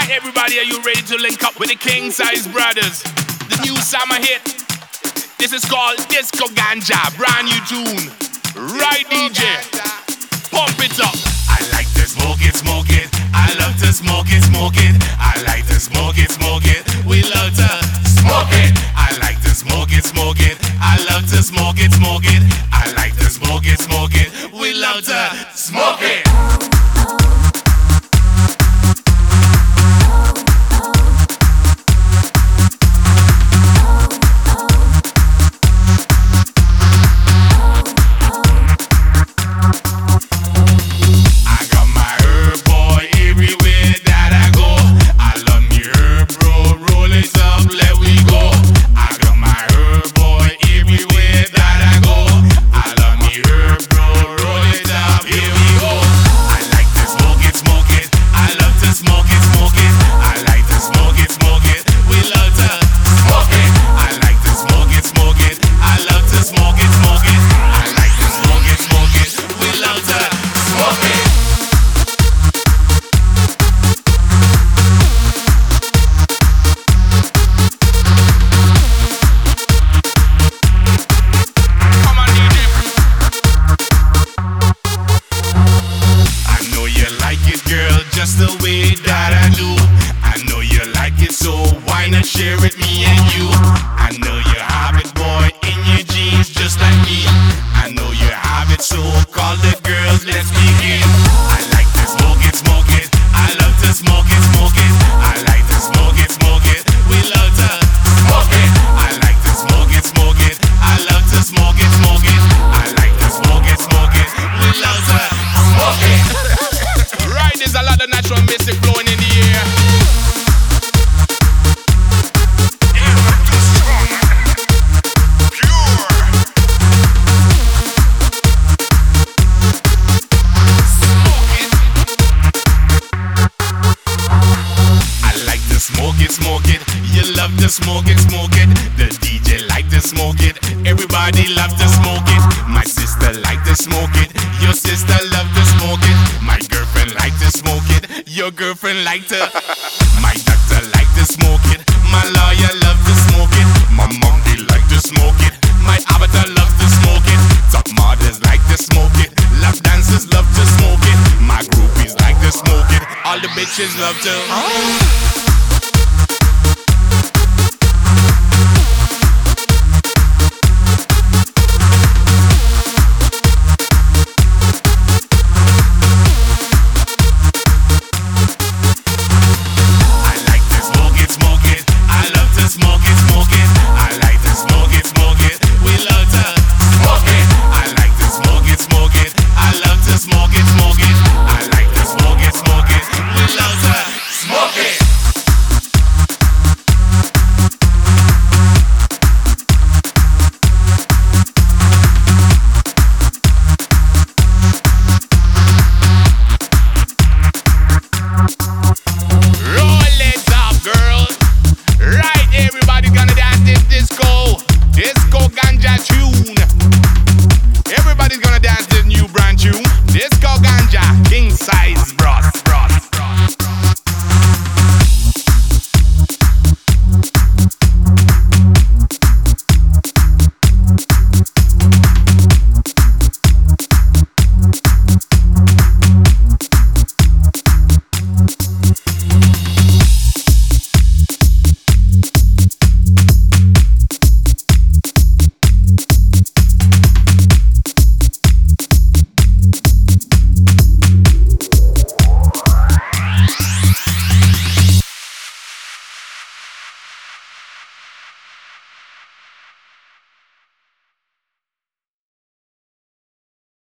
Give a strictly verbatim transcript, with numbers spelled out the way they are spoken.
Everybody, are you ready to link up with the King Size Brothers? The new summer hit. This is called Disco Ganja, brand new tune. Right, D J? Pump it up. I like to smoke it, smoke it. I love to smoke it, smoke it. I like to smoke it, smoke it. We love to smoke it. I like to smoke it, smoke it. I love to smoke it, smoke it. I like to smoke it, smoke it. We love to smoke it. Just the way that I do. I know you like it, so why not share it, me and you? I know you have it, boy, in your jeans, just like me. I know you have it, so call the girls, let's begin. I like to smoke it, smoke it. I love to smoke it, smoke it. I like to smoke it, smoke it. We love to smoke it. I like to smoke it, smoke it. I love to smoke it, smoke it. I like to smoke it, smoke it. We love to smoke it. Right, there's a lot of natural mystic flowing in the air. Smoke it, smoke it. You love to smoke it, smoke it. The D J like to smoke it. Everybody love to smoke it. My sister like to smoke it. Your sister love to smoke it. My girlfriend like to smoke it. Your girlfriend like to. My doctor like to smoke it. My lawyer love to smoke it. My monkey like to smoke it. My avatar love to smoke it. Top models like to smoke it. Lap dancers love to smoke it. My groupies like to smoke it. All the bitches love to. Oh. Everybody's gonna dance this new brand tune. Disco Ganja, King Size